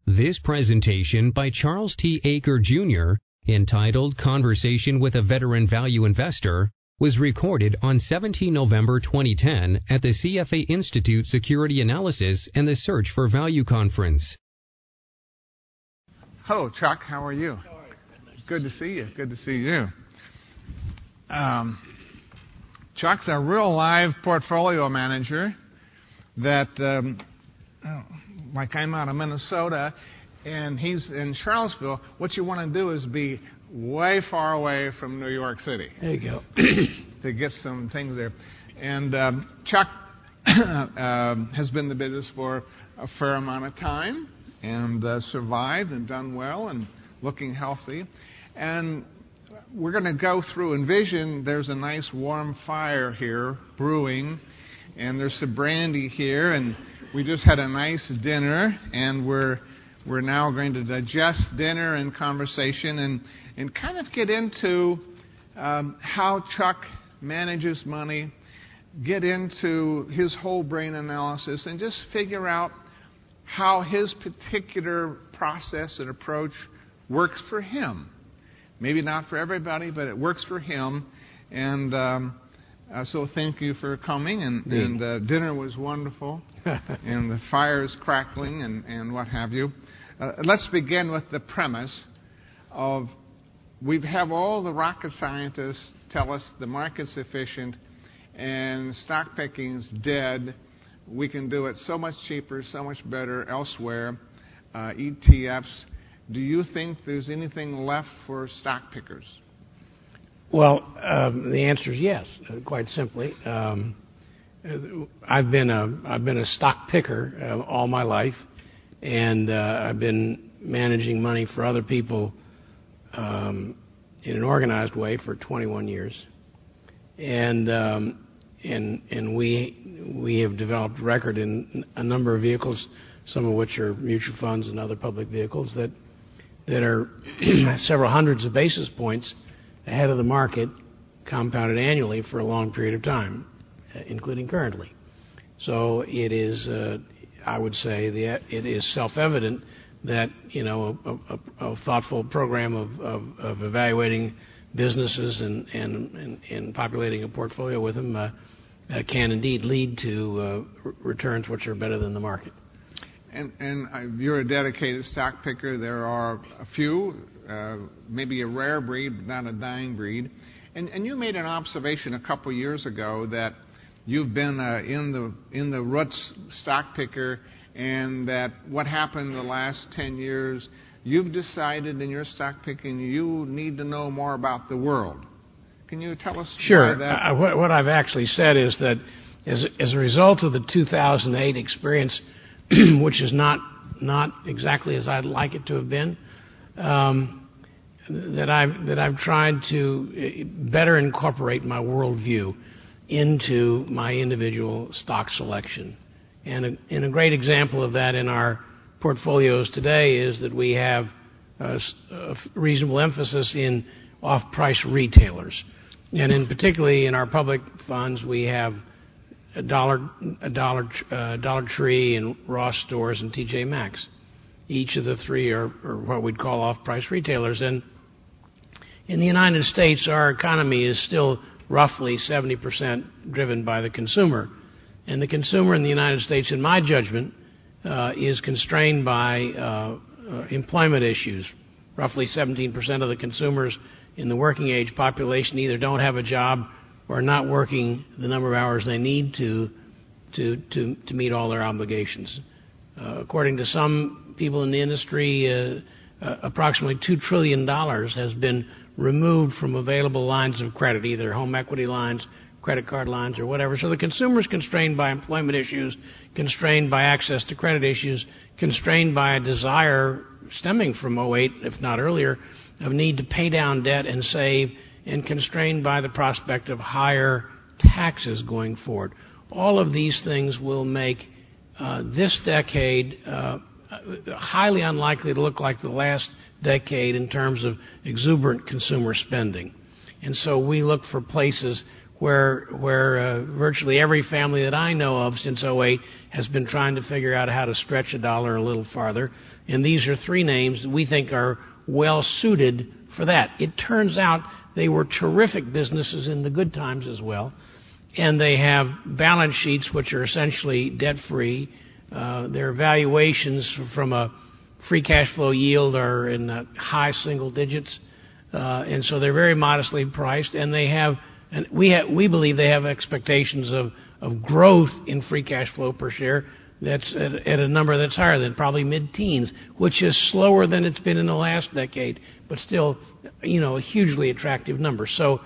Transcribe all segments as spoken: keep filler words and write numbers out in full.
This presentation by Charles T. Aker, Junior, entitled Conversation with a Veteran Value Investor, was recorded on the seventeenth of November twenty ten at the C F A Institute Security Analysis and the Search for Value Conference. Hello, Chuck. How are you? How are you? Good to see you. Good to see you. Um, Chuck's a real live portfolio manager that, um, oh, like I'm out of Minnesota, and he's in Charlottesville. What you want to do is be way far away from New York City. There you go. To get some things there. And um, Chuck uh, has been in the business for a fair amount of time and uh, survived and done well and looking healthy. And we're going to go through, envision there's a nice warm fire here brewing, and there's some brandy here, and we just had a nice dinner, and we're we're now going to digest dinner and conversation and, and kind of get into um, how Chuck manages money, get into his whole brain analysis, and just figure out how his particular process and approach works for him. Maybe not for everybody, but it works for him. And um, uh, so thank you for coming. And, and uh, dinner was wonderful. And the fire is crackling and, and what have you. Uh, let's begin with the premise of we have all the rocket scientists tell us the market's efficient and stock picking's dead. We can do it so much cheaper, so much better elsewhere, uh, E T Fs. Do you think there's anything left for stock pickers? Well, um, the answer is yes, uh, quite simply. Um, I've been a I've been a stock picker uh, all my life, and uh, I've been managing money for other people um, in an organized way for twenty-one years, and um, and and we we have developed record in a number of vehicles, some of which are mutual funds and other public vehicles that. that are several hundreds of basis points ahead of the market, compounded annually for a long period of time, including currently. So it is, uh, I would say, the, it is self-evident that you know a, a, a thoughtful program of, of, of evaluating businesses and, and, and, and populating a portfolio with them uh, uh, can indeed lead to uh, returns which are better than the market. And, and uh, you're a dedicated stock picker. There are a few, uh, maybe a rare breed, but not a dying breed. And, and you made an observation a couple years ago that you've been uh, in the in the roots stock picker, and that what happened the last ten years, you've decided in your stock picking you need to know more about the world. Can you tell us? Sure. Why that? Uh, what, what I've actually said is that as as a result of the two thousand eight experience, which is not not exactly as I'd like it to have been, um, that I've that I've tried to better incorporate my worldview into my individual stock selection. And a, and a great example of that in our portfolios today is that we have a, a reasonable emphasis in off-price retailers, and in particularly in our public funds we have a Dollar, a Dollar, uh, Dollar Tree and Ross Stores and T J Maxx. Each of the three are, are what we'd call off-price retailers. And in the United States, our economy is still roughly seventy percent driven by the consumer. And the consumer in the United States, in my judgment, uh, is constrained by uh, uh, employment issues. Roughly seventeen percent of the consumers in the working age population either don't have a job or not working the number of hours they need to to to, to meet all their obligations. Uh, according to some people in the industry, uh, uh, approximately two trillion dollars has been removed from available lines of credit, either home equity lines, credit card lines, or whatever. So the consumer is constrained by employment issues, constrained by access to credit issues, constrained by a desire stemming from oh eight, if not earlier, of need to pay down debt and save, and constrained by the prospect of higher taxes going forward. All of these things will make uh, this decade uh, highly unlikely to look like the last decade in terms of exuberant consumer spending. And so we look for places where where uh, virtually every family that I know of since oh eight has been trying to figure out how to stretch a dollar a little farther. And these are three names that we think are well suited for that. It turns out they were terrific businesses in the good times as well, and they have balance sheets which are essentially debt-free. Uh, their valuations from a free cash flow yield are in the high single digits, uh, and so they're very modestly priced, and they have And we have, we believe they have expectations of, of growth in free cash flow per share that's at, at a number that's higher than probably mid-teens, which is slower than it's been in the last decade, but still, you know, a hugely attractive number. So,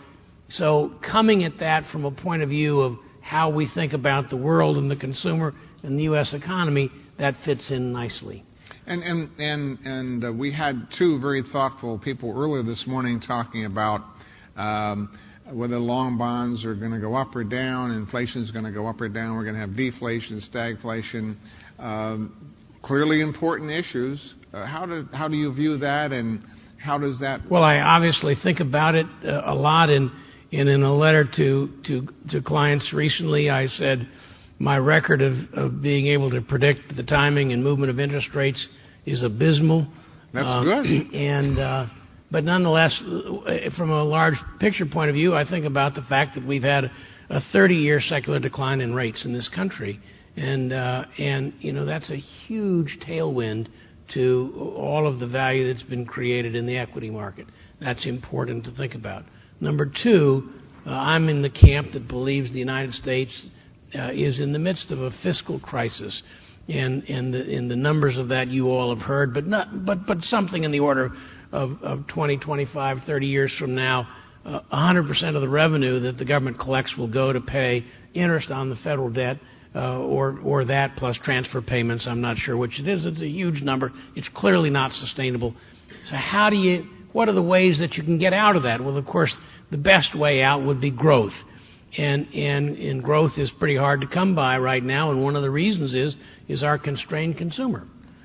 so coming at that from a point of view of how we think about the world and the consumer and the U S economy, that fits in nicely. And and and and uh, we had two very thoughtful people earlier this morning talking about Um, whether long bonds are going to go up or down, inflation is going to go up or down, we're going to have deflation, stagflation, um, clearly important issues. Uh, how do how do you view that, and how does that? Well, I obviously think about it uh, a lot, and, and in a letter to, to to clients recently, I said my record of, of being able to predict the timing and movement of interest rates is abysmal. That's uh, good. And uh, But nonetheless, from a large picture point of view, I think about the fact that we've had a thirty-year secular decline in rates in this country. And, uh, and you know, that's a huge tailwind to all of the value that's been created in the equity market. That's important to think about. Number two, uh, I'm in the camp that believes the United States uh, is in the midst of a fiscal crisis. And, and, the, and the numbers of that you all have heard, but, not, but, but something in the order of Of, of twenty, twenty-five, thirty years from now, uh, one hundred percent of the revenue that the government collects will go to pay interest on the federal debt, uh, or or that plus transfer payments. I'm not sure which it is. It's a huge number. It's clearly not sustainable. So how do you? What are the ways that you can get out of that? Well, of course, the best way out would be growth, and and and growth is pretty hard to come by right now. And one of the reasons is is our constrained consumer.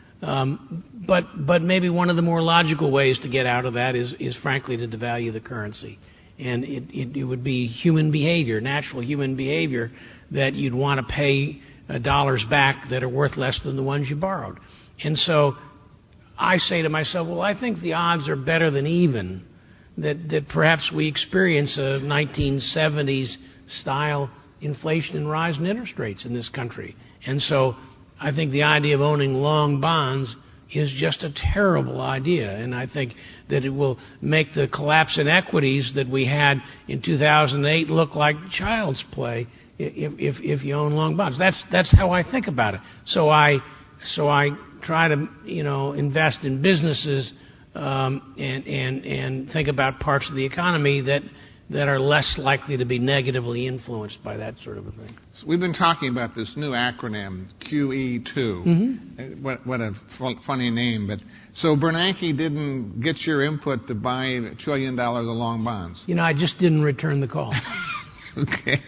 Um, but but maybe one of the more logical ways to get out of that is, is frankly, to devalue the currency. And it, it, it would be human behavior, natural human behavior, that you'd want to pay uh, dollars back that are worth less than the ones you borrowed. And so I say to myself, well, I think the odds are better than even, that, that perhaps we experience a nineteen seventies style inflation and rise in interest rates in this country. And so I think the idea of owning long bonds is just a terrible idea, and I think that it will make the collapse in equities that we had in two thousand eight look like child's play if, if, if you own long bonds. That's that's how I think about it. So I so I try to you know invest in businesses um, and and and think about parts of the economy that. that are less likely to be negatively influenced by that sort of a thing. So we've been talking about this new acronym, Q E two. Mm-hmm. What, what a f- funny name. But so Bernanke didn't get your input to buy a trillion dollars of long bonds? You know, I just didn't return the call. Okay.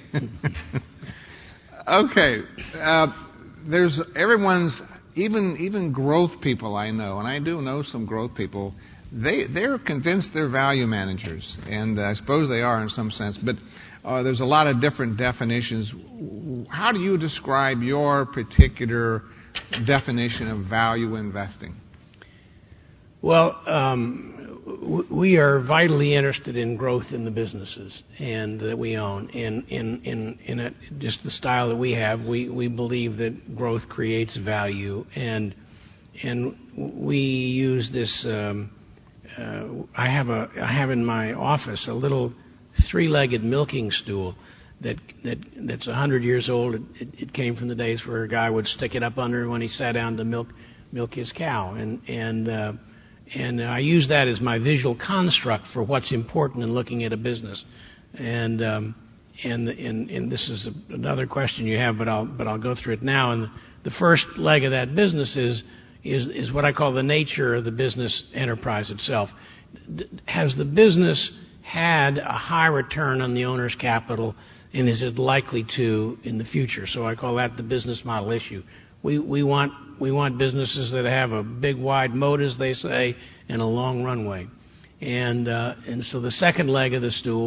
Okay. Uh, there's everyone's, even even growth people I know, and I do know some growth people, They, they're convinced they're value managers, and I suppose they are in some sense, but uh, there's a lot of different definitions. How do you describe your particular definition of value investing? Well, um, w- we are vitally interested in growth in the businesses and that we own. In, in, in, in a, just the style that we have, we, we believe that growth creates value, and, and we use this... Um, Uh, I have a I have in my office a little three-legged milking stool that that that's a hundred years old. It, it, it came from the days where a guy would stick it up under when he sat down to milk milk his cow, and and uh, and I use that as my visual construct for what's important in looking at a business, and um, and and and this is a, another question you have, but I'll but I'll go through it now. And the first leg of that business is. Is, is what I call the nature of the business enterprise itself. Has the business had a high return on the owner's capital, and is it likely to in the future? So I call that the business model issue. We we want we want businesses that have a big wide moat, as they say, and a long runway. And uh, and so the second leg of the stool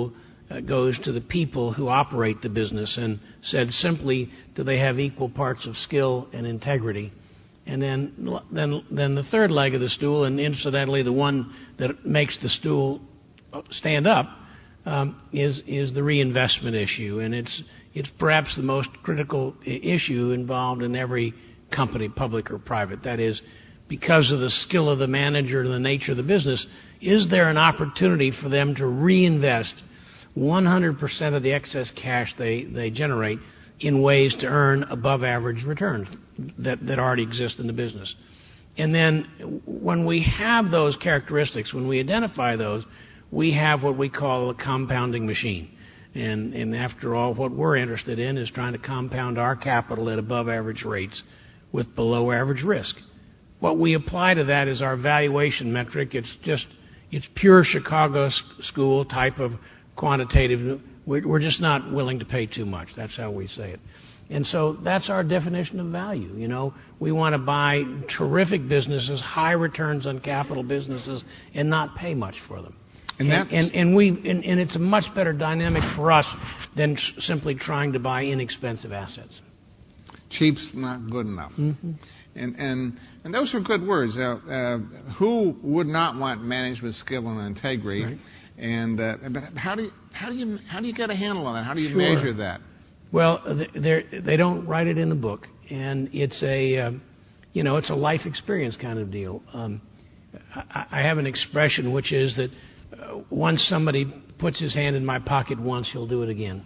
uh, goes to the people who operate the business, and said simply, do they have equal parts of skill and integrity? And then, then, then the third leg of the stool, and incidentally the one that makes the stool stand up, um, is is the reinvestment issue, and it's it's perhaps the most critical issue involved in every company, public or private. That is, because of the skill of the manager and the nature of the business, is there an opportunity for them to reinvest one hundred percent of the excess cash they, they generate in ways to earn above average returns that, that already exist in the business? And then when we have those characteristics, when we identify those, we have what we call a compounding machine. And, and after all, what we're interested in is trying to compound our capital at above average rates with below average risk. What we apply to that is our valuation metric. It's just, it's pure Chicago school type of quantitative. We're just not willing to pay too much. That's how we say it. And so that's our definition of value. You know, we want to buy terrific businesses, high returns on capital businesses, and not pay much for them. And, and, and, and we and, and it's a much better dynamic for us than simply trying to buy inexpensive assets. Cheap's not good enough. Mm-hmm. And and and those are good words. Uh, uh, who would not want management skill and integrity? Right. And uh, but how do you how do you how do you get a handle on that? How do you Sure. measure that? Well, they they don't write it in the book, and it's a uh, you know it's a life experience kind of deal. Um, I, I have an expression which is that uh, once somebody puts his hand in my pocket once, he'll do it again,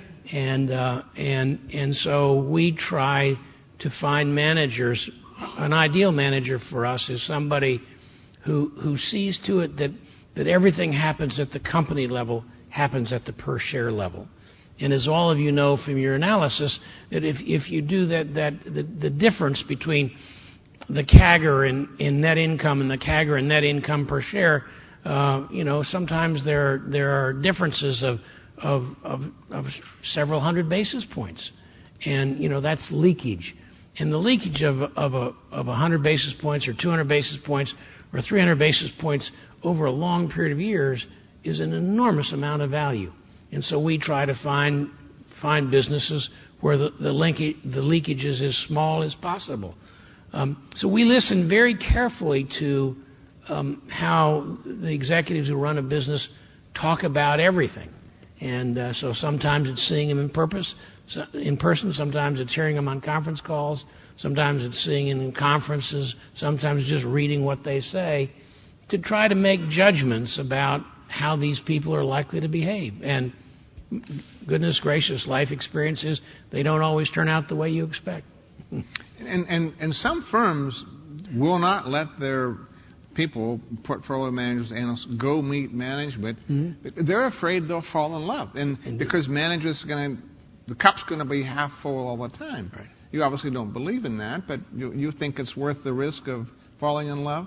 and uh, and and so we try to find managers. An ideal manager for us is somebody who who sees to it that that everything happens at the company level happens at the per share level. And as all of you know from your analysis, that if if you do that, that the, the difference between the C A G R in, in net income and the C A G R in net income per share, uh, you know, sometimes there there are differences of, of of of several hundred basis points, and you know that's leakage. And the leakage of of a of a hundred basis points or two hundred basis points or three hundred basis points over a long period of years is an enormous amount of value. And so we try to find find businesses where the the, linkage, the leakage is as small as possible. Um, so we listen very carefully to um, how the executives who run a business talk about everything. And uh, so sometimes it's seeing them in purpose, so in person. Sometimes it's hearing them on conference calls. Sometimes it's seeing them in conferences. Sometimes just reading what they say to try to make judgments about how these people are likely to behave. And goodness gracious, life experiences, they don't always turn out the way you expect. and, and, and some firms will not let their people, portfolio managers, analysts, go meet management. Mm-hmm. They're afraid they'll fall in love. And Indeed. Because managers are going to, the cup's going to be half full all the time. Right. You obviously don't believe in that, but you, you think it's worth the risk of falling in love?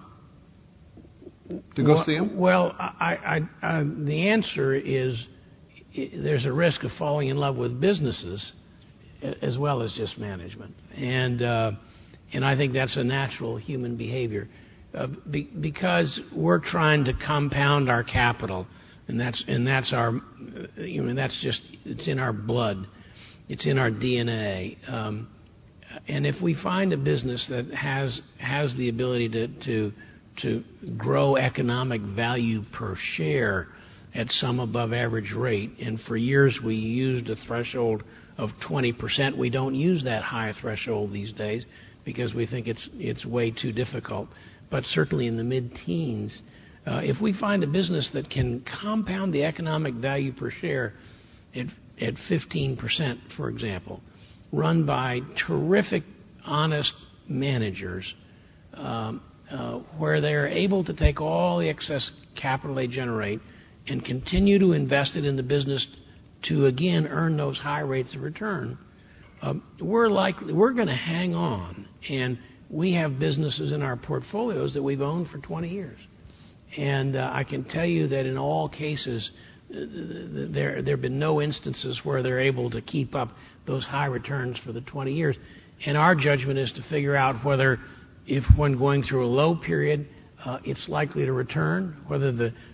To go well, see them? Well, I, I, I, the answer is I, there's a risk of falling in love with businesses as well as just management, and uh, and I think that's a natural human behavior uh, be, because we're trying to compound our capital, and that's and that's our you know that's just it's in our blood, it's in our D N A. Um, and if we find a business that has has the ability to to to grow economic value per share at some above average rate. And for years we used a threshold of twenty percent. We don't use that high threshold these days because we think it's it's way too difficult. But certainly in the mid-teens, uh, if we find a business that can compound the economic value per share at, at fifteen percent, for example, run by terrific, honest managers, um, Uh, where they're able to take all the excess capital they generate and continue to invest it in the business to, again, earn those high rates of return, um, we're likely, we're going to hang on. And we have businesses in our portfolios that we've owned for twenty years. And uh, I can tell you that in all cases, uh, there there have been no instances where they're able to keep up those high returns for the twenty years. And our judgment is to figure out whether if when going through a low period, uh, it's likely to return, whether the,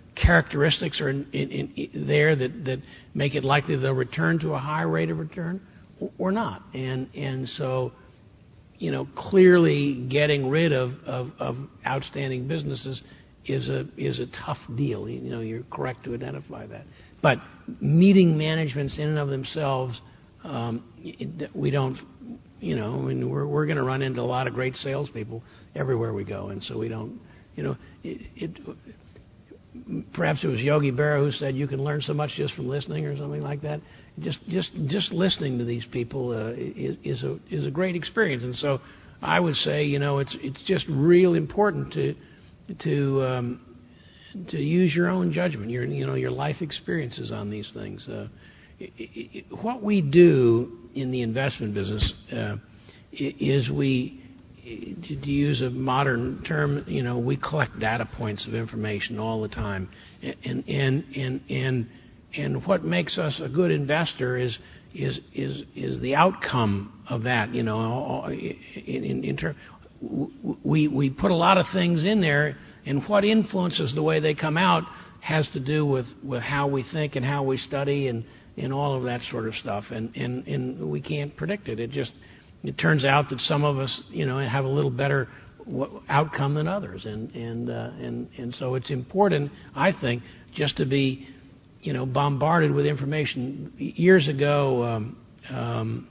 characteristics are in, in, in there that, that make it likely they'll return to a high rate of return or not. And and so, you know, clearly getting rid of, of, of outstanding businesses is a is a tough deal. You know, you're correct to identify that. But meeting managements in and of themselves, um, it, we don't, you know, I mean, we're we're going to run into a lot of great salespeople everywhere we go, and so we don't, you know, it. it perhaps it was Yogi Berra who said you can learn so much just from listening or something like that. Just just just listening to these people uh, is, is a is a great experience, and so I would say, you know, it's it's just real important to to um, to use your own judgment, your you know your life experiences on these things. Uh, it, it, what we do in the investment business uh, is we, to, to use a modern term, you know, we collect data points of information all the time, and and and and and what makes us a good investor is is is is the outcome of that. You know, in in, in term, we we put a lot of things in there, and what influences the way they come out has to do with, with how we think and how we study and, and all of that sort of stuff. And, and, and we can't predict it. It just it turns out that some of us, you know, have a little better outcome than others. And and uh, and and so it's important, I think, just to be, you know, bombarded with information. Years ago, um, um,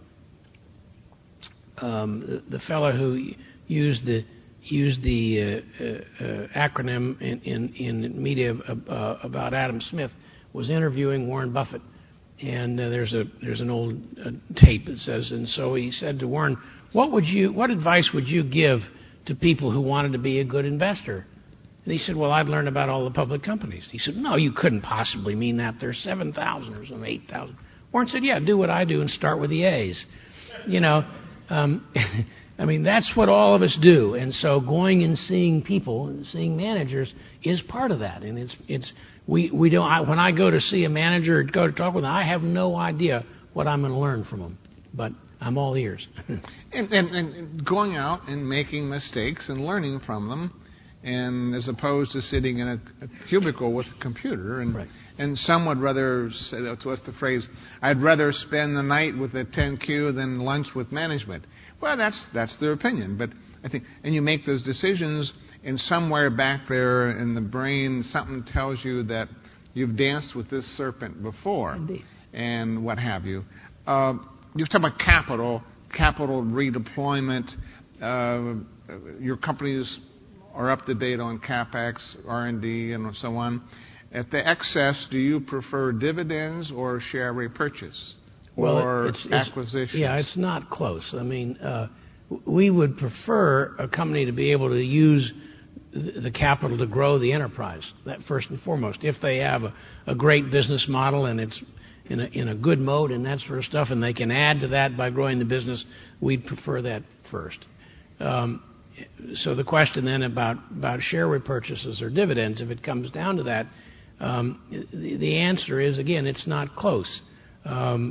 um, the, the fellow who used the used the uh, uh, acronym in, in, in media uh, about Adam Smith was interviewing Warren Buffett, and uh, there's a there's an old uh, tape that says, and so he said to Warren, "What would you what advice would you give to people who wanted to be a good investor?" And he said, "Well, I'd learn about all the public companies." He said, "No, you couldn't possibly mean that. There's seven thousand or some eight thousand." Warren said, "Yeah, do what I do and start with the A's." You know. Um, I mean, that's what all of us do, and so going and seeing people, and seeing managers, is part of that. And it's it's we we don't. I, when I go to see a manager or go to talk with them, I have no idea what I'm going to learn from them, but I'm all ears. and, and, and going out and making mistakes and learning from them, and as opposed to sitting in a, a cubicle with a computer. And right. and some would rather say, that's what's the phrase? I'd rather spend the night with a ten Q than lunch with management. Well, that's that's their opinion, but I think, and you make those decisions, and somewhere back there in the brain, something tells you that you've danced with this serpent before, Indeed. And what have you. Uh, you've talked about capital, capital redeployment. Uh, your companies are up to date on CapEx, R and D, and so on. At the excess, do you prefer dividends or share repurchase? Well, or it's, it's, acquisitions? Yeah, it's not close. I mean, uh, we would prefer a company to be able to use the capital to grow the enterprise, that first and foremost. If they have a, a great business model and it's in a, in a good mode and that sort of stuff, and they can add to that by growing the business, we'd prefer that first. Um, so the question then about, about share repurchases or dividends, if it comes down to that, um, the, the answer is, again, it's not close. Um,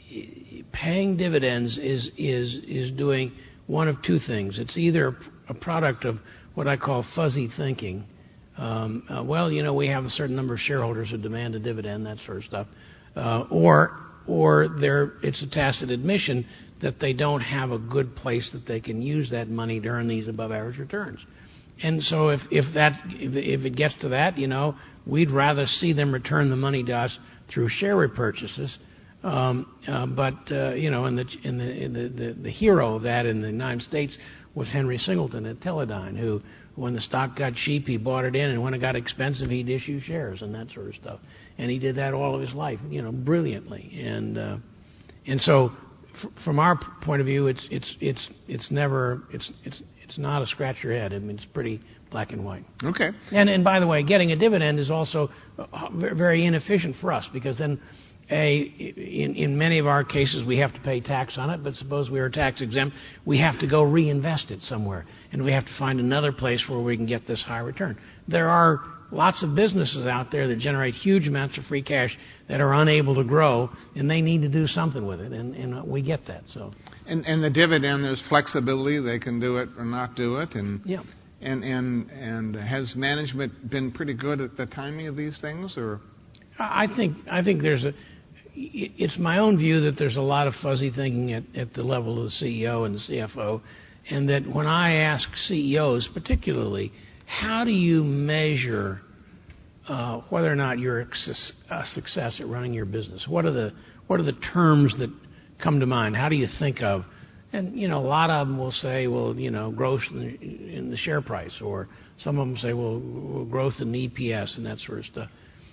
Paying dividends is is is doing one of two things. It's either a product of what I call fuzzy thinking. Um, uh, well, you know, we have a certain number of shareholders who demand a dividend, that sort of stuff, uh, or or there it's a tacit admission that they don't have a good place that they can use that money to earn these above-average returns. And so if if that if, if it gets to that, you know, we'd rather see them return the money to us through share repurchases. Um, uh, but uh, you know, and the, in the, in the, the the hero of that in the United States was Henry Singleton at Teledyne, who, when the stock got cheap, he bought it in, and when it got expensive, he'd issue shares and that sort of stuff. And he did that all of his life, you know, brilliantly. And uh, and so, f- from our point of view, it's it's it's it's never it's it's it's not a scratch your head. I mean, it's pretty black and white. Okay. And and by the way, getting a dividend is also very inefficient for us, because then. A, in, in many of our cases, we have to pay tax on it, but suppose we are tax exempt, we have to go reinvest it somewhere, and we have to find another place where we can get this high return. There are lots of businesses out there that generate huge amounts of free cash that are unable to grow, and they need to do something with it, and, and we get that. So, and, and the dividend, there's flexibility; they can do it or not do it, and yeah. And and and has management been pretty good at the timing of these things, or? I think I think there's a. It's my own view that there's a lot of fuzzy thinking at, at the level of the C E O and the C F O, and that when I ask C E Os particularly, how do you measure uh, whether or not you're a success at running your business? What are the what are the terms that come to mind? How do you think of? And, you know, a lot of them will say, well, you know, growth in the, in the share price, or some of them say, well, growth in E P S and that sort of stuff.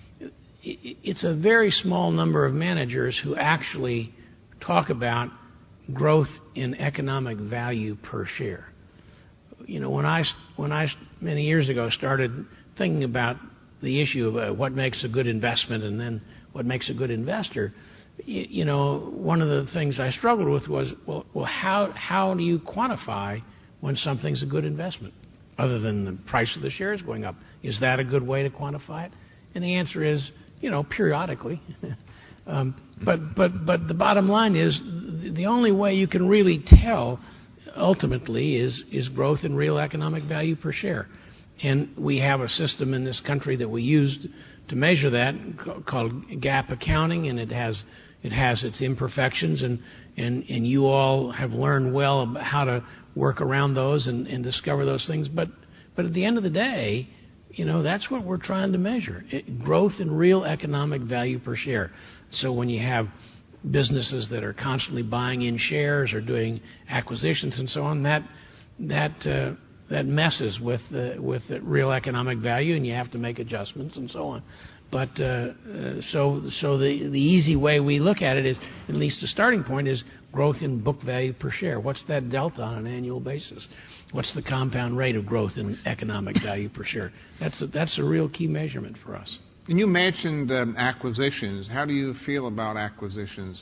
It's a very small number of managers who actually talk about growth in economic value per share. You know, when I, when I many years ago started thinking about the issue of uh, what makes a good investment and then what makes a good investor, you know, one of the things I struggled with was, well, well how how do you quantify when something's a good investment, other than the price of the shares going up? Is that a good way to quantify it? And the answer is, you know, periodically. um, but but but the bottom line is, the only way you can really tell ultimately is is growth in real economic value per share. And we have a system in this country that we use to measure that called GAAP accounting, and it has It has its imperfections, and, and, and you all have learned well about how to work around those and, and discover those things. But but at the end of the day, you know, that's what we're trying to measure: it, growth in real economic value per share. So when you have businesses that are constantly buying in shares or doing acquisitions and so on, that that uh, that messes with the, with the real economic value, and you have to make adjustments and so on. But uh, uh, so so the the easy way we look at it is, at least the starting point is growth in book value per share. What's that delta on an annual basis? What's the compound rate of growth in economic value per share? That's a, that's a real key measurement for us. And you mentioned um, acquisitions. How do you feel about acquisitions?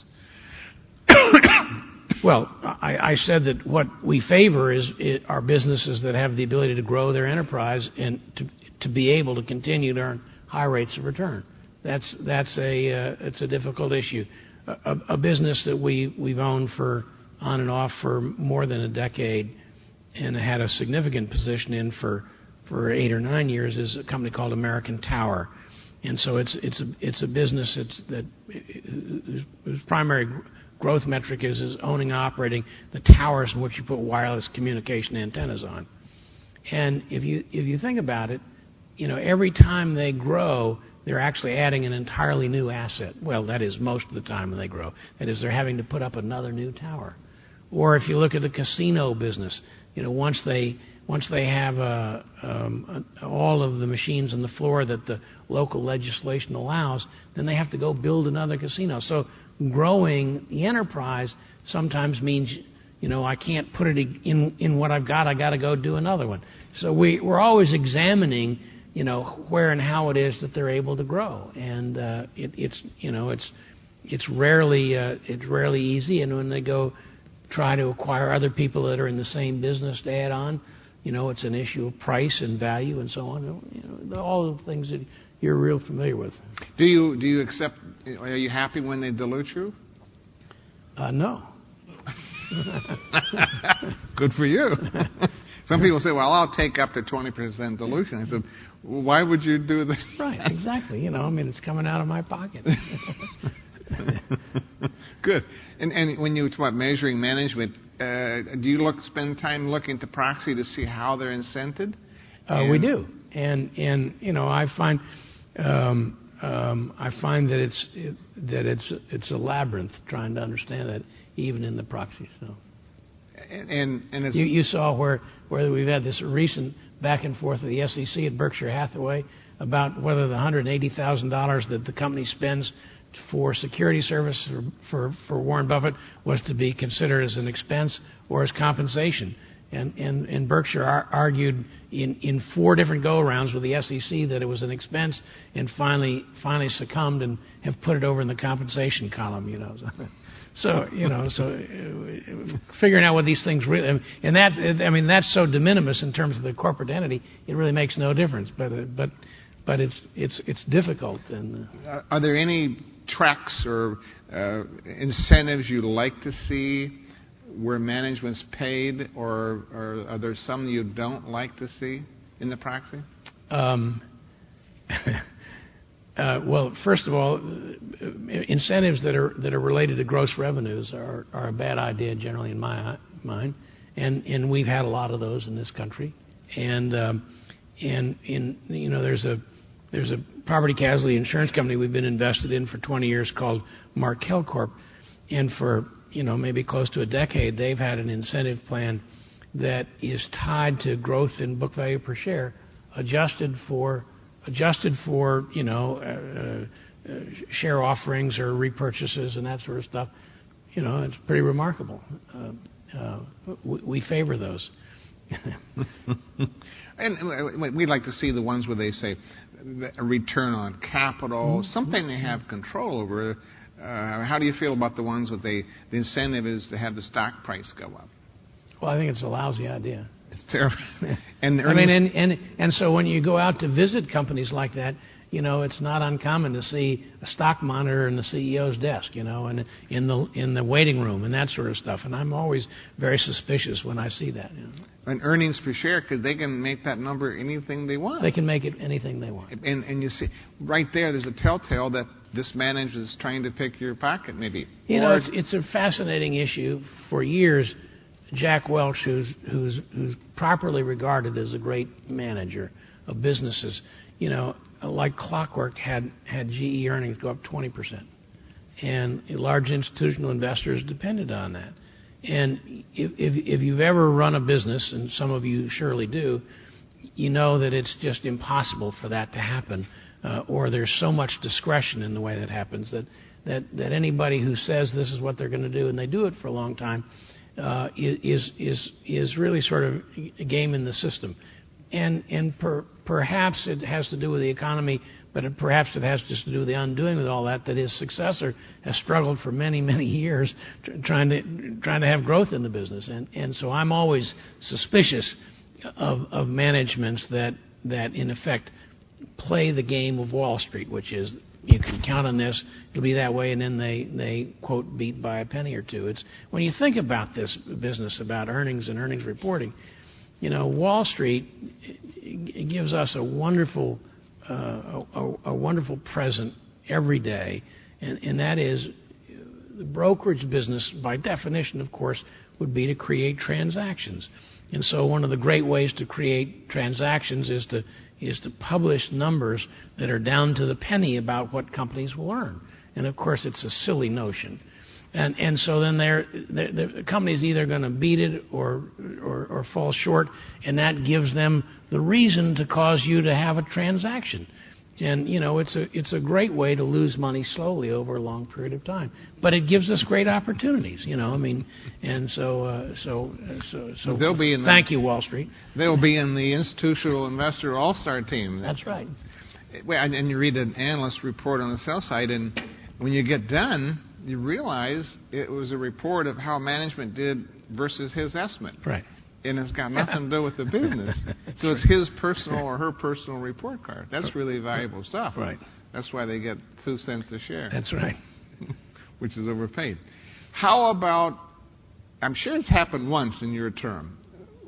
Well, I, I said that what we favor is it, are businesses that have the ability to grow their enterprise and to to be able to continue to earn high rates of return. That's that's a uh, it's a difficult issue. A, a business that we we've owned for on and off for more than a decade and had a significant position in for for eight or nine years is a company called American Tower, and so it's it's a it's a business it's, that whose, whose primary growth metric is is owning and operating the towers in which you put wireless communication antennas on. And if you if you think about it, you know, every time they grow, they're actually adding an entirely new asset. Well, that is most of the time when they grow. That is, they're having to put up another new tower. Or if you look at the casino business, you know, once they once they have uh, um, uh, all of the machines on the floor that the local legislation allows, then they have to go build another casino. So growing the enterprise sometimes means, you know, I can't put it in in what I've got. I got to go do another one. So we we're always examining, you know, where and how it is that they're able to grow, and uh, it, it's you know it's it's rarely uh, it's rarely easy. And when they go try to acquire other people that are in the same business to add on, you know, it's an issue of price and value and so on. You know, all the things that you're real familiar with. Do you do you accept? Are you happy when they dilute you? Uh, no. Good for you. Some people say, well, I'll take up to twenty percent dilution. I said, well, why would you do that? Right, exactly. You know, I mean, it's coming out of my pocket. Good. And and when you talk about measuring management, uh, do you look spend time looking to proxy to see how they're incented? Uh, we do. And, and you know, I find... Um, Um, I find that it's it, that it's it's a labyrinth trying to understand that, even in the proxy. So, and and, and it's you, you saw where where we've had this recent back and forth with the S E C at Berkshire Hathaway about whether the one hundred eighty thousand dollars that the company spends for security service for, for for Warren Buffett was to be considered as an expense or as compensation. And, and, and Berkshire ar- argued in, in four different go-arounds with the S E C that it was an expense, and finally finally succumbed and have put it over in the compensation column. You know, so you know, so uh, figuring out what these things really, and that I mean that's so de minimis in terms of the corporate entity, it really makes no difference. But uh, but but it's it's it's difficult. And uh, are there any tracks or uh, incentives you'd like to see where management's paid, or, or are there some you don't like to see in the proxy? Um, uh, well, first of all, incentives that are that are related to gross revenues are, are a bad idea generally in my mind, and and we've had a lot of those in this country, and um, and in you know there's a there's a property casualty insurance company we've been invested in for twenty years called Markel Corp, and for you know maybe close to a decade they've had an incentive plan that is tied to growth in book value per share, adjusted for adjusted for you know uh, uh, share offerings or repurchases and that sort of stuff. You know, it's pretty remarkable. Uh, uh, we, we favor those. And we'd like to see the ones where they say a return on capital, mm-hmm. something they have control over. Uh, how do you feel about the ones where they, the incentive is to have the stock price go up? Well, I think it's a lousy idea. It's terrible. And I mean, and, and and so when you go out to visit companies like that, you know, it's not uncommon to see a stock monitor in the C E O's desk, you know, and in the in the waiting room and that sort of stuff. And I'm always very suspicious when I see that. You know. And earnings per share, because they can make that number anything they want. They can make it anything they want. And and you see, right there, there's a telltale that this manager is trying to pick your pocket, maybe. You or know, it's, it's a fascinating issue. For years, Jack Welch, who's who's who's properly regarded as a great manager of businesses, you know, like clockwork, had had G E earnings go up twenty percent, and large institutional investors depended on that. And if, if if you've ever run a business, and some of you surely do, you know that it's just impossible for that to happen, uh, or there's so much discretion in the way that happens that that that anybody who says this is what they're going to do and they do it for a long time uh, is is is really sort of a game in the system. And and per, perhaps it has to do with the economy, but it, perhaps it has just to do with the undoing with all that. That his successor has struggled for many many years tr- trying to trying to have growth in the business, and and so I'm always suspicious of of managements that that in effect play the game of Wall Street, which is you can count on this, it'll be that way, and then they they quote beat by a penny or two. It's when you think about this business about earnings and earnings reporting. You know, Wall Street gives us a wonderful, uh, a, a wonderful present every day, and, and that is the brokerage business, by definition, of course, would be to create transactions. And so one of the great ways to create transactions is to is to publish numbers that are down to the penny about what companies will earn. And, of course, it's a silly notion. And and so then they're, they're, the company's either going to beat it or, or or fall short, and that gives them the reason to cause you to have a transaction. And you know it's a it's a great way to lose money slowly over a long period of time, but it gives us great opportunities. You know, I mean, and so uh, so so so. They'll be in the, thank you, Wall Street. They'll be in the institutional investor all-star team. That's right. Well, and you read an analyst report on the sell side, and when you get done, you realize it was a report of how management did versus his estimate. Right. And it's got nothing to do with the business. So it's his personal or her personal report card. That's really valuable stuff. Right. That's why they get two cents a share. That's right. Which is overpaid. How about, I'm sure it's happened once in your term,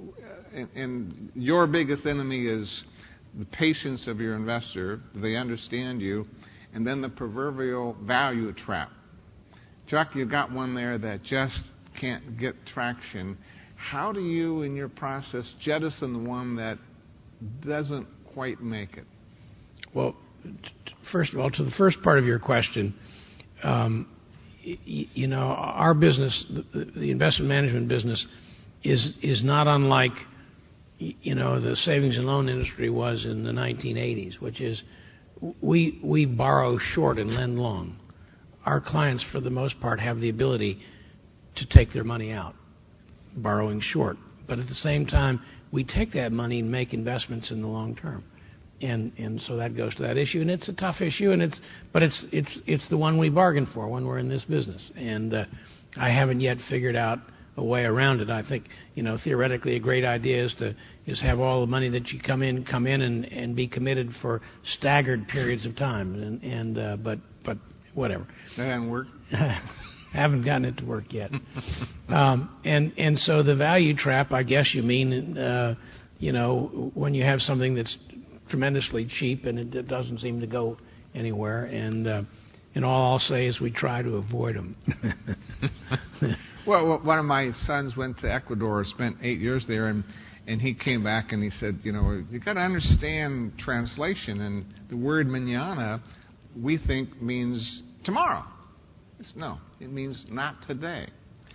and, and your biggest enemy is the patience of your investor. They understand you. And then the proverbial value trap. Chuck, you've got one there that just can't get traction. How do you, in your process, jettison the one that doesn't quite make it? Well, first of all, to the first part of your question, um, y- you know, our business, the, the investment management business, is is not unlike, you know, the savings and loan industry was in the nineteen eighties, which is we we borrow short and lend long. Our clients, for the most part, have the ability to take their money out, borrowing short. But at the same time, we take that money and make investments in the long term. And and so that goes to that issue. And it's a tough issue, and it's but it's it's it's the one we bargain for when we're in this business. And uh, I haven't yet figured out a way around it. I think, you know, theoretically a great idea is to is have all the money that you come in come in and, and be committed for staggered periods of time. And, and uh, but but whatever. That doesn't work. haven't gotten it to work yet. um, and and so the value trap, I guess you mean, uh, you know, when you have something that's tremendously cheap and it, it doesn't seem to go anywhere. And uh, and all I'll say is we try to avoid them. Well, one of my sons went to Ecuador, spent eight years there, and, and he came back and he said, you know, you got to understand translation. And the word mañana, we think means tomorrow. It's, no, it means not today.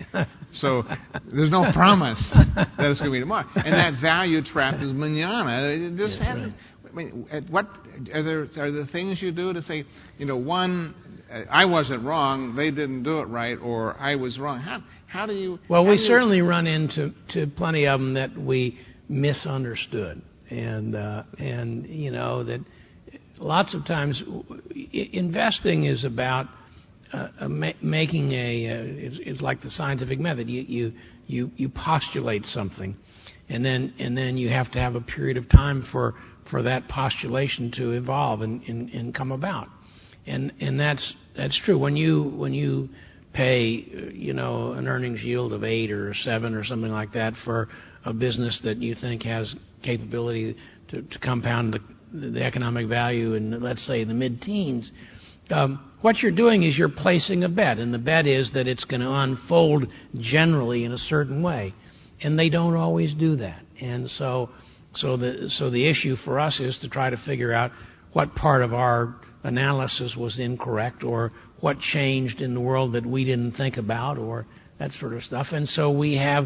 So there's no promise that it's going to be tomorrow. And that value trap is mañana. It just Yes, hasn't. I mean, what are there? Are there things you do to say, you know, one, I wasn't wrong, they didn't do it right, or I was wrong? How how do you? Well, we do you, certainly run into to plenty of them that we misunderstood, and uh, and you know that lots of times investing is about uh, uh, ma- making a. Uh, it's, it's like the scientific method. You you you you postulate something, and then and then you have to have a period of time for. for that postulation to evolve and, and, and come about, and and that's that's true. When you when you pay you know an earnings yield of eight or seven or something like that for a business that you think has capability to, to compound the, the economic value in, let's say, the mid-teens, um, what you're doing is you're placing a bet, and the bet is that it's going to unfold generally in a certain way, and they don't always do that, and so. So the so the issue for us is to try to figure out what part of our analysis was incorrect, or what changed in the world that we didn't think about, or that sort of stuff. And so we have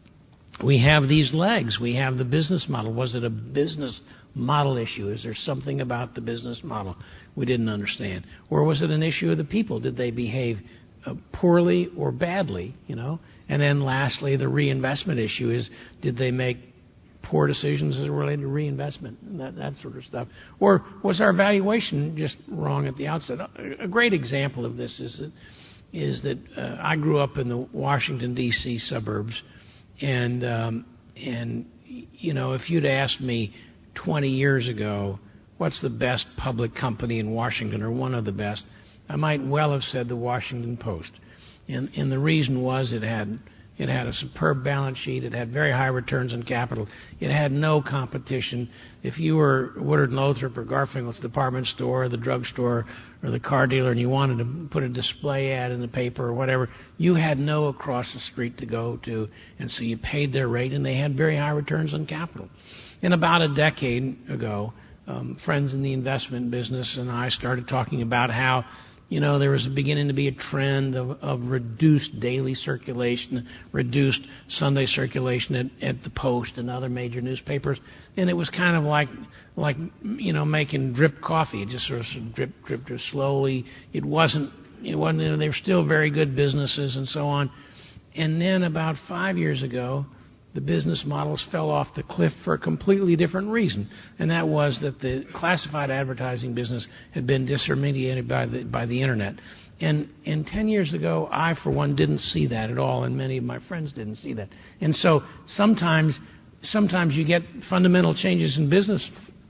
we have these legs. We have the business model. Was it a business model issue? Is there something about the business model we didn't understand, or was it an issue of the people? Did they behave uh, poorly or badly? You know. And then lastly, the reinvestment issue is: did they make poor decisions as related to reinvestment and that, that sort of stuff? Or was our valuation just wrong at the outset? A great example of this is that, is that uh, I grew up in the Washington, D C suburbs, and, um, and you know, if you'd asked me twenty years ago, what's the best public company in Washington, or one of the best, I might well have said the Washington Post. And, and the reason was it had It had a superb balance sheet. It had very high returns on capital. It had no competition. If you were Woodard and Lothrop or Garfinkel's department store or the drugstore or the car dealer and you wanted to put a display ad in the paper or whatever, you had no across the street to go to, and so you paid their rate, and they had very high returns on capital. And about a decade ago, um, friends in the investment business and I started talking about how You know, there was beginning to be a trend of, of reduced daily circulation, reduced Sunday circulation at, at the Post and other major newspapers, and it was kind of like, like you know, making drip coffee. It just sort of drip, drip, drip slowly. It wasn't, it wasn't. You know, they were still very good businesses and so on. And then about five years ago, the business models fell off the cliff for a completely different reason, and that was that the classified advertising business had been disintermediated by the by the internet. And and ten years ago, I for one didn't see that at all, and many of my friends didn't see that. And so sometimes sometimes you get fundamental changes in business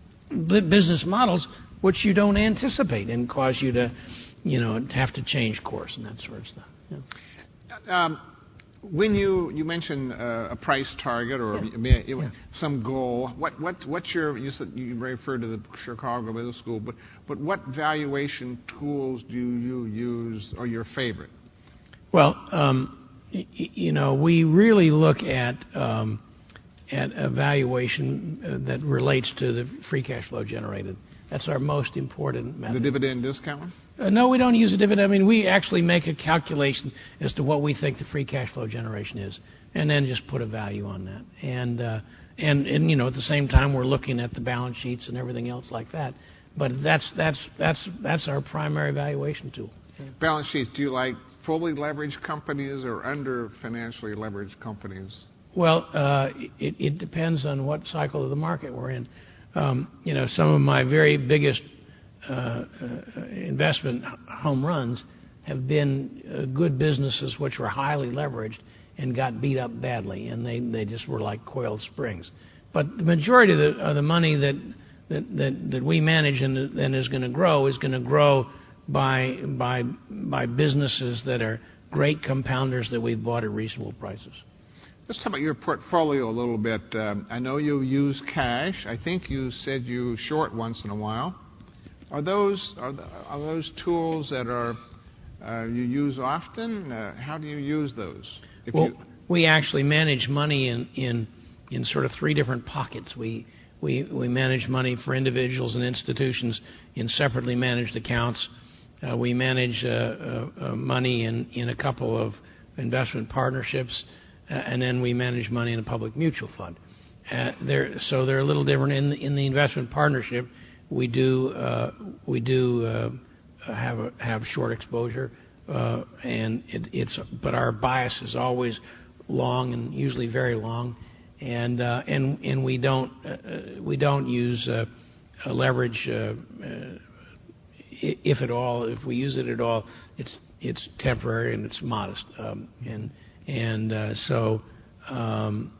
business models which you don't anticipate and cause you to you know have to change course and that sort of stuff. Yeah. Um, When you, you mentioned uh, a price target or yeah. Yeah. some goal, what what what's your you said you referred to the Chicago Business School, but but what valuation tools do you use or your favorite? Well, um, y- you know, we really look at um, at a valuation that relates to the free cash flow generated. That's our most important method. The dividend discount one? Uh, no, we don't use a dividend. I mean, we actually make a calculation as to what we think the free cash flow generation is, and then just put a value on that. And uh, and and you know, at the same time, we're looking at the balance sheets and everything else like that. But that's that's that's that's our primary valuation tool. Balance sheets. Do you like fully leveraged companies or under financially leveraged companies? Well, uh, it, it depends on what cycle of the market we're in. Um, you know, some of my very biggest uh, uh, investment home runs have been uh, good businesses which were highly leveraged and got beat up badly, and they, they just were like coiled springs. But the majority of the, of the money that, that, that, that we manage and, and is going to grow is going to grow by by by businesses that are great compounders that we've bought at reasonable prices. Let's talk about your portfolio a little bit. Um, I know you use cash. I think you said you short once in a while. Are those are, the, are those tools that are uh, you use often? Uh, how do you use those? If well, you... we actually manage money in, in in sort of three different pockets. We we we manage money for individuals and institutions in separately managed accounts. Uh, we manage uh, uh, uh, money in, in a couple of investment partnerships. Uh, and then we manage money in a public mutual fund. Uh, they're, so they're a little different. In the, in the investment partnership, we do uh, we do uh, have a, have short exposure, uh, and it, it's but our bias is always long and usually very long, and uh, and and we don't uh, we don't use uh, a leverage uh, uh, if at all. If we use it at all, it's it's temporary and it's modest, um, and. And uh, so, um,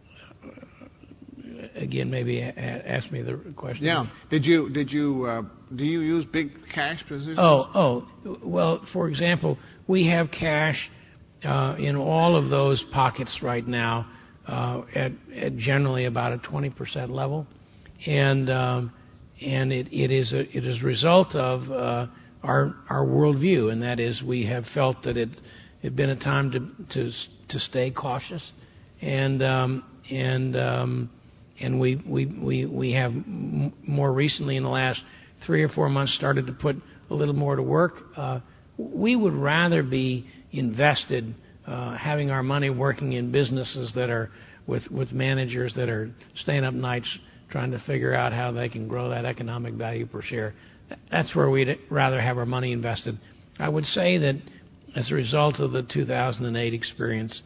again, maybe a- ask me the question. Yeah. Did you did you uh, do you use big cash positions? Oh, oh. Well, for example, we have cash uh, in all of those pockets right now uh, at, at generally about a twenty percent level, and um, and it, it is a, it is a result of uh, our our worldview, and that is we have felt that it. It's been a time to to to stay cautious, and um, and um, and we we we we have m- more recently in the last three or four months started to put a little more to work. Uh, we would rather be invested, uh, having our money working in businesses that are with with managers that are staying up nights trying to figure out how they can grow that economic value per share. That's where we'd rather have our money invested. I would say that. As a result of the two thousand eight experience,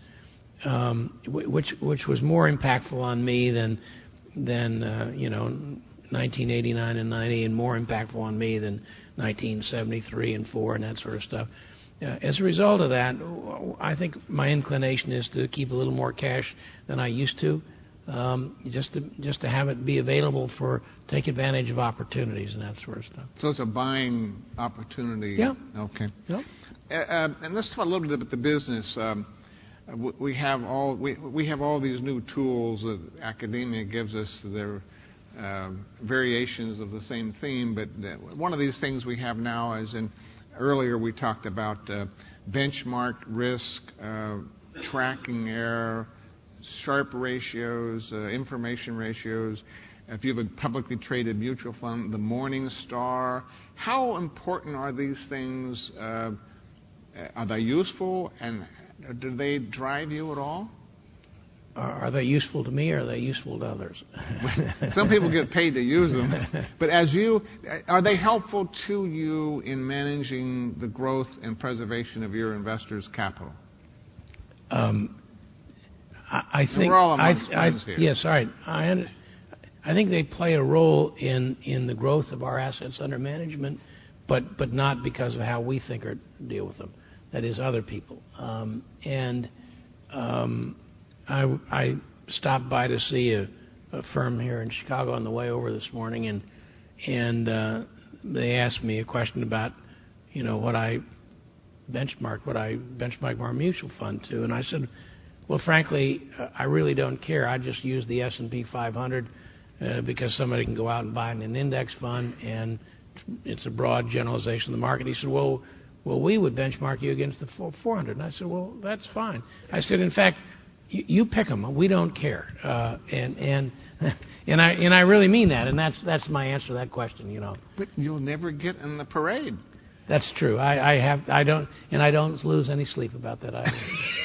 um, which which was more impactful on me than than uh, you know nineteen eighty-nine and ninety, and more impactful on me than nineteen seventy-three and four and that sort of stuff. Uh, as a result of that, I think my inclination is to keep a little more cash than I used to, um, just to just to have it be available for take advantage of opportunities and that sort of stuff. So it's a buying opportunity. Yeah. Okay. Yep. Uh, and let's talk a little bit about the business. Um, we have all we we have all these new tools that academia gives us. They're uh, variations of the same theme, but one of these things we have now is in earlier we talked about uh, benchmark risk, uh, tracking error, Sharpe ratios, uh, information ratios. If you have a publicly traded mutual fund, the Morningstar. How important are these things? Uh, Are they useful, and do they drive you at all? Are they useful to me, or are they useful to others? Some people get paid to use them. But as you, are they helpful to you in managing the growth and preservation of your investors' capital? Um, I, I think. We're all I, amongst I, friends here. Yes, all right. I, I think they play a role in, in the growth of our assets under management, but but not because of how we think or deal with them. That is, other people. Um, and um, I, I stopped by to see a, a firm here in Chicago on the way over this morning, and and uh, they asked me a question about, you know, what I benchmarked, what I benchmarked our mutual fund to, and I said, well, frankly, I really don't care. I just use the S and P five hundred uh, because somebody can go out and buy an index fund, and it's a broad generalization of the market. He said, well, well, we would benchmark you against the four hundred. And I said, well, that's fine. I said, in fact, you, you pick them. We don't care. Uh, and and and I and I really mean that. And that's that's my answer to that question. You know. But you'll never get in the parade. That's true. I, I have. I don't. And I don't lose any sleep about that either.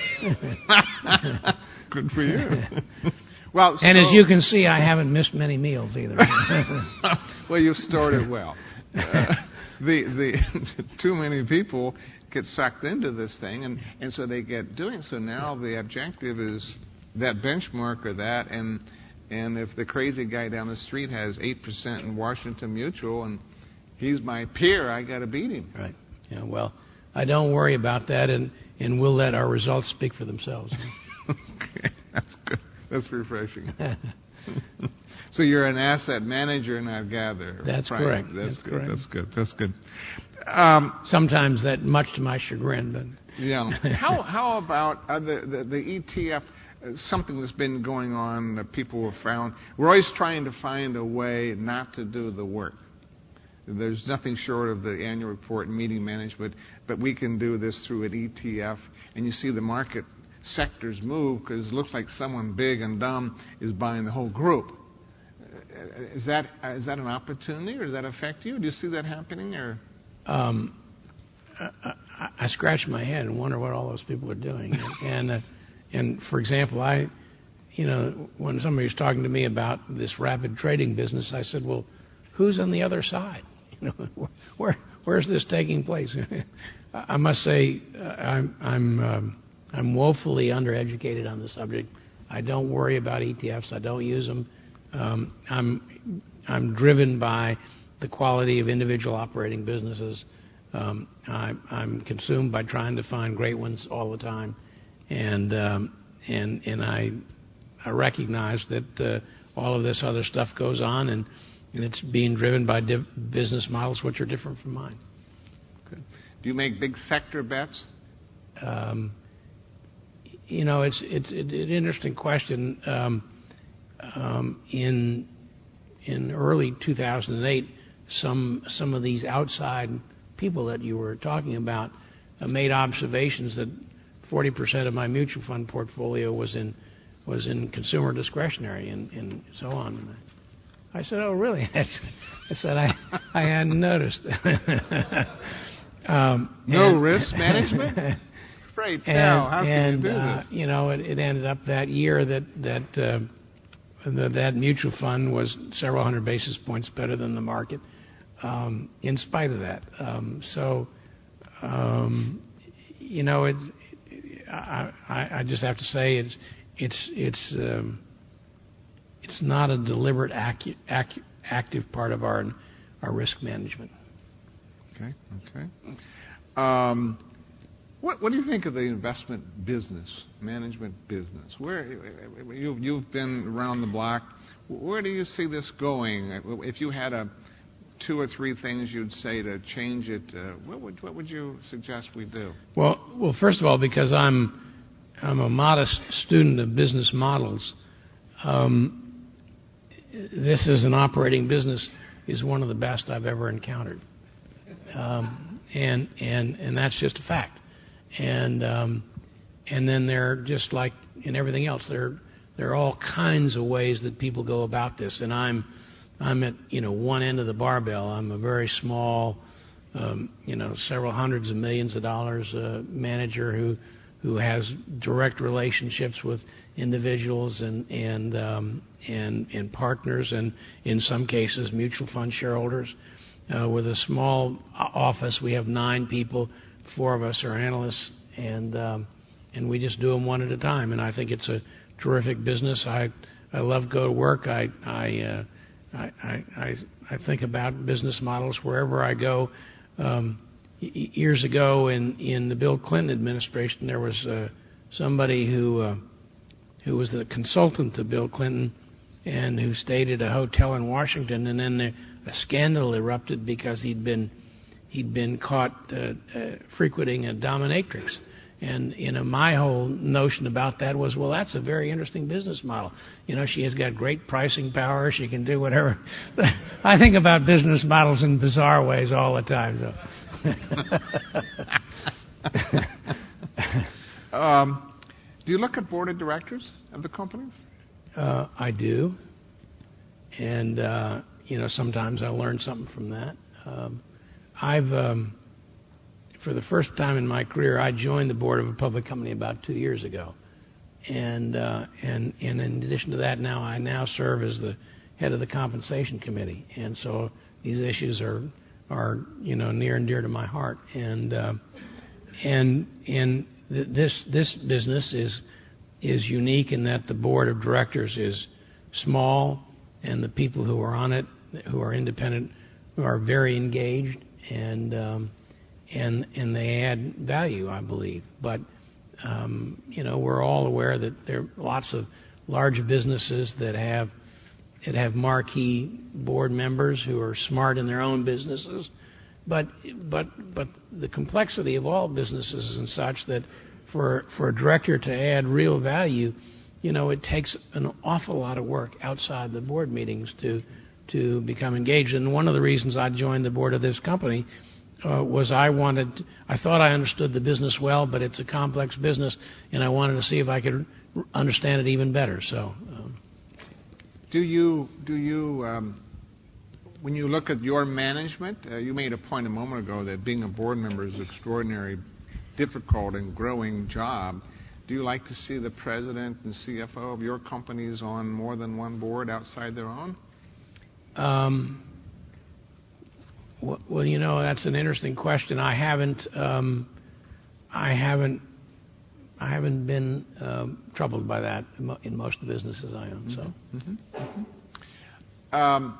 Good for you. Well, and so, as you can see, I haven't missed many meals either. Well, you've stored it well. Uh, the the too many people get sucked into this thing, and, and so they get doing so. Now the objective is that benchmark or that, and and if the crazy guy down the street has eight percent in Washington Mutual and he's my peer, I got to beat him. Right. Yeah. Well, I don't worry about that, and, and we'll let our results speak for themselves. Okay, that's good. That's refreshing. So you're an asset manager, not gatherer. That's right. correct. That's, That's good. correct. That's good. That's good. Um, Sometimes that, much to my chagrin, but Yeah. How how about uh, the, the the E T F? Uh, something that's been going on that people have found. We're always trying to find a way not to do the work. There's nothing short of the annual report and meeting management, but we can do this through an E T F, and you see the market sectors move because it looks like someone big and dumb is buying the whole group. Is that is that an opportunity, or does that affect you? Do you see that happening, or? Um, I, I, I scratch my head and wonder what all those people are doing. and uh, and for example, I, you know, when somebody was talking to me about this rapid trading business, I said, well, who's on the other side? You know, where where's this taking place? I must say, uh, I'm I'm um, I'm woefully undereducated on the subject. I don't worry about E T Fs. I don't use them. Um, I'm I'm driven by the quality of individual operating businesses. Um, I, I'm consumed by trying to find great ones all the time, and um, and and I I recognize that uh, all of this other stuff goes on, and, and it's being driven by div- business models which are different from mine. Okay. Do you make big sector bets? Um, you know, it's it's it's an interesting question. Um, um, in in early two thousand eight, some some of these outside people that you were talking about uh, made observations that forty percent of my mutual fund portfolio was in was in consumer discretionary and, and so on. And I, I said, "Oh, really?" I said, "I I hadn't noticed." um, no and, risk management. Pray tell, and, how can and, you do uh, this? You know, it, it ended up that year that that. Uh, That, that mutual fund was several hundred basis points better than the market, um, in spite of that. Um, so, um, you know, it's, I, I just have to say it's it's it's um, it's not a deliberate acu- acu- active part of our our risk management. Okay. Okay. Um, What, what do you think of the investment business, management business? Where you've, you've been around the block. Where do you see this going? If you had a two or three things you'd say to change it, uh, what would what would you suggest we do? Well, well, first of all, because I'm I'm a modest student of business models, um, this as an operating business is one of the best I've ever encountered, um, and and and that's just a fact. And um, and then there, just like in everything else, there there are all kinds of ways that people go about this. And I'm I'm at you know one end of the barbell. I'm a very small, um, you know, several hundreds of millions of dollars uh, manager who who has direct relationships with individuals and and um, and and partners, and in some cases mutual fund shareholders. Uh, with a small office, we have nine people. Four of us are analysts, and um, and we just do them one at a time. And I think it's a terrific business. I I love go to work. I I uh, I, I I think about business models wherever I go. Um, y- years ago, in, in the Bill Clinton administration, there was uh, somebody who uh, who was the consultant to Bill Clinton, and who stayed at a hotel in Washington, and then the, a scandal erupted because he'd been he'd been caught uh, uh, frequenting a dominatrix. And, you know, my whole notion about that was, well, that's a very interesting business model. You know, she has got great pricing power. She can do whatever. I think about business models in bizarre ways all the time. So. um, do you look at board of directors of the companies? Uh, I do. And, uh, you know, sometimes I learn something from that. Um, I've, um, for the first time in my career, I joined the board of a public company about two years ago, and uh, and and in addition to that, now I now serve as the head of the compensation committee, and so these issues are are you know near and dear to my heart, and uh, and and th- this this business is is unique in that the board of directors is small, and the people who are on it, who are independent, are very engaged, and um, and and they add value, I believe. But um, you know, we're all aware that there are lots of large businesses that have that have marquee board members who are smart in their own businesses, but but but the complexity of all businesses is and such that for for a director to add real value, you know, it takes an awful lot of work outside the board meetings to to become engaged. And one of the reasons I joined the board of this company uh, was I wanted, I thought I understood the business well, but it's a complex business, and I wanted to see if I could understand it even better. So, um, do you do you um, when you look at your management, uh, you made a point a moment ago that being a board member is an extraordinary, difficult, and growing job. Do you like to see the president and C F O of your companies on more than one board outside their own? Um, well, you know, that's an interesting question. I haven't, um, I haven't, I haven't been um, troubled by that in most of the businesses I own. So, mm-hmm. Mm-hmm. Um,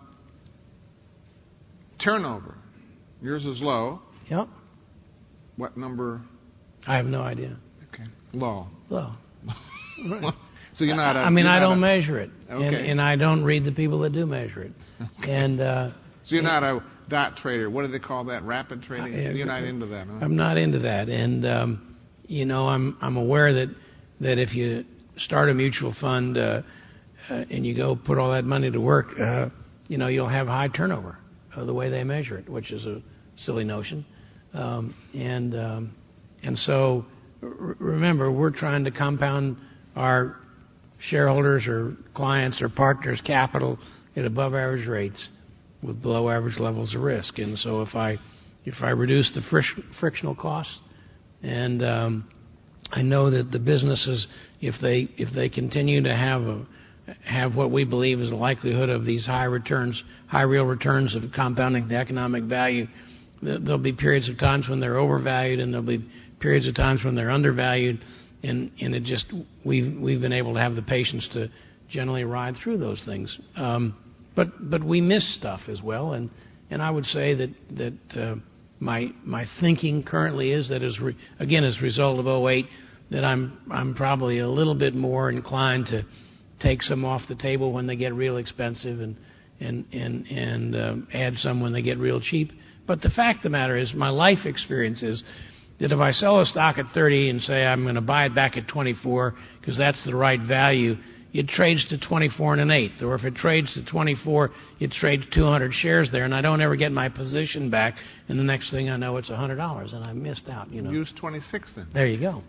turnover. Yours is low. Yep. What number? I have no idea. Okay. Low. Low. Right. So you're not. A, I mean, I don't a, measure it, okay. and, and I don't read the people that do measure it. Okay. And uh, so you're not a dot trader. What do they call that? Rapid trading. I, you're not into that. Huh? I'm not into that, and um, you know, I'm I'm aware that that if you start a mutual fund uh, uh, and you go put all that money to work, uh, you know, you'll have high turnover uh, the way they measure it, which is a silly notion, um, and um, and so r- remember, we're trying to compound our shareholders or clients or partners' capital at above average rates with below average levels of risk. And so if I if I reduce the fric- frictional costs, and um, I know that the businesses, if they if they continue to have a have what we believe is the likelihood of these high returns, high real returns of compounding the economic value, there'll be periods of times when they're overvalued, and there'll be periods of times when they're undervalued. And, and it just we've we've been able to have the patience to generally ride through those things. Um, but but we miss stuff as well, and, and I would say that that uh, my my thinking currently is that as re, again as a result of oh eight, that I'm I'm probably a little bit more inclined to take some off the table when they get real expensive, and and and and um, add some when they get real cheap. But the fact of the matter is, my life experience is that if I sell a stock at thirty and say I'm going to buy it back at twenty-four because that's the right value, it trades to twenty-four and an eighth. Or if it trades to twenty-four, it trades two hundred shares there, and I don't ever get my position back. And the next thing I know, it's one hundred dollars, and I missed out. You know. Use twenty-six then. There you go.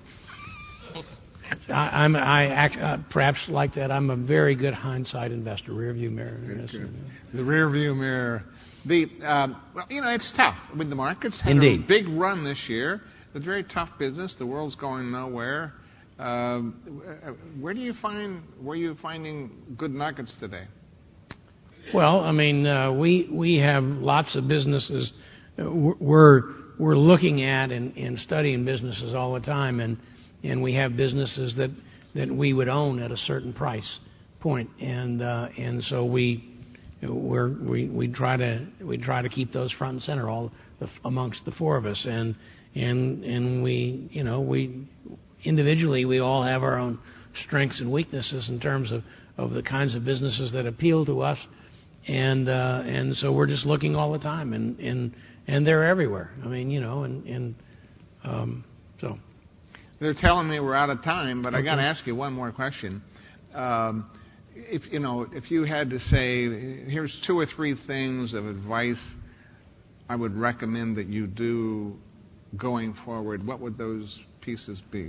I, I'm I act, uh, perhaps like that. I'm a very good hindsight investor, rear view mirror. Okay. The rear view mirror. The um, well, you know, it's tough. I mean, the markets had Indeed. a big run this year. It's a very tough business. The world's going nowhere. Um, where do you find where are you finding good nuggets today? Well, I mean, uh, we we have lots of businesses. We're we're looking at and, and studying businesses all the time, and and we have businesses that, that we would own at a certain price point, and uh, and so we. We're, we we try to we try to keep those front and center all the, amongst the four of us, and and and we you know we individually we all have our own strengths and weaknesses in terms of, of the kinds of businesses that appeal to us, and uh, and so we're just looking all the time, and and, and they're everywhere. I mean you know and and um, so they're telling me we're out of time, but okay. I got to ask you one more question. Um, If you know, if you had to say, here's two or three things of advice I would recommend that you do going forward, what would those pieces be?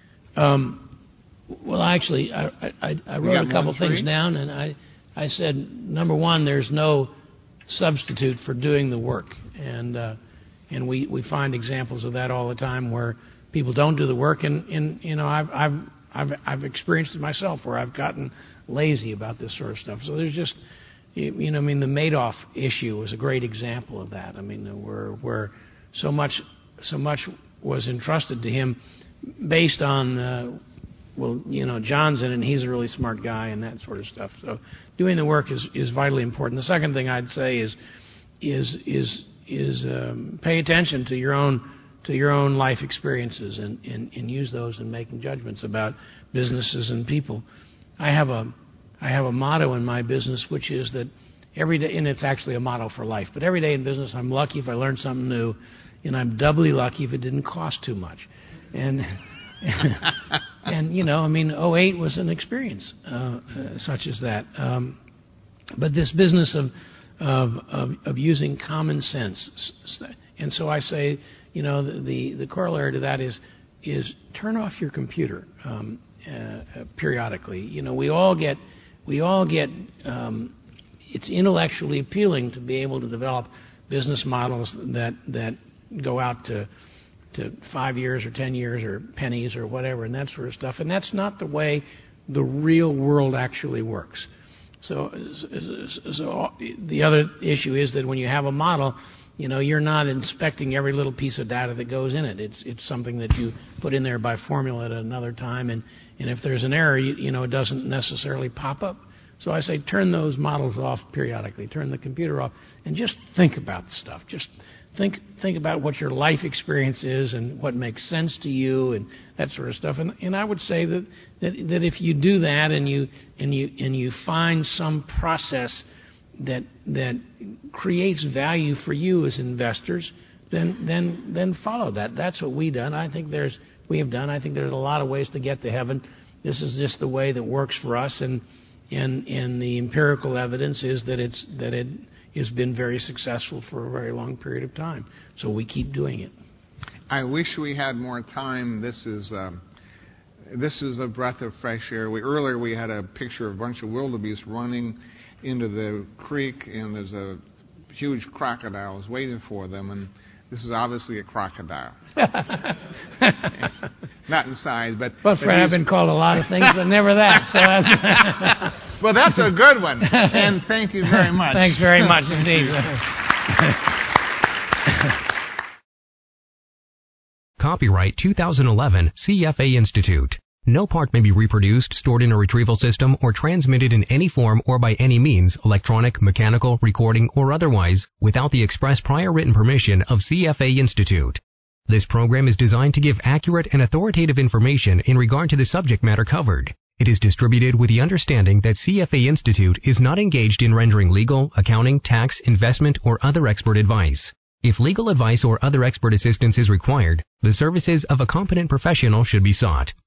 Um, well, actually, I, I, I wrote a couple things down, and I, I said, number one, there's no substitute for doing the work, and uh, and we, we find examples of that all the time where people don't do the work, and, and you know, I've I've I've I've experienced it myself where I've gotten lazy about this sort of stuff. So there's just, you know, I mean, the Madoff issue was a great example of that. I mean, where where so much so much was entrusted to him based on, uh, well, you know, John's in it, and he's a really smart guy and that sort of stuff. So doing the work is, is vitally important. The second thing I'd say is is is is um, pay attention to your own to your own life experiences and, and, and use those in making judgments about businesses and people. I have a I have a motto in my business, which is that every day, and it's actually a motto for life. But every day in business, I'm lucky if I learn something new, and I'm doubly lucky if it didn't cost too much. And and you know, I mean, oh eight was an experience uh, uh, such as that. Um, but this business of, of of of using common sense, and so I say, you know, the the, the corollary to that is is turn off your computer um, uh, periodically. You know, we all get we all get. Um, it's intellectually appealing to be able to develop business models that that go out to to five years or ten years or pennies or whatever and that sort of stuff. And that's not the way the real world actually works. So, so the other issue is that when you have a model, you know, you're not inspecting every little piece of data that goes in it. It's it's something that you put in there by formula at another time, and, and if there's an error, you, you know, it doesn't necessarily pop up. So I say turn those models off periodically, turn the computer off, and just think about the stuff. Just think think about what your life experience is and what makes sense to you and that sort of stuff. And, and I would say that, that that if you do that and you and you and you find some process that that creates value for you as investors, then then then follow that. That's what we done. I think there's we have done. I think there's a lot of ways to get to heaven. This is just the way that works for us, and and and the empirical evidence is that it's that it has been very successful for a very long period of time. So we keep doing it. I wish we had more time. This is um, this is a breath of fresh air. We earlier we had a picture of a bunch of wildebeest running into the creek, and there's a huge crocodile waiting for them, and this is obviously a crocodile. Not in size, but... Well, Fred, I've been called a lot of things, but never that. So that's well, that's a good one, and thank you very much. Thanks very much indeed. Copyright two thousand eleven C F A Institute. No part may be reproduced, stored in a retrieval system, or transmitted in any form or by any means, electronic, mechanical, recording, or otherwise, without the express prior written permission of C F A Institute. This program is designed to give accurate and authoritative information in regard to the subject matter covered. It is distributed with the understanding that C F A Institute is not engaged in rendering legal, accounting, tax, investment, or other expert advice. If legal advice or other expert assistance is required, the services of a competent professional should be sought.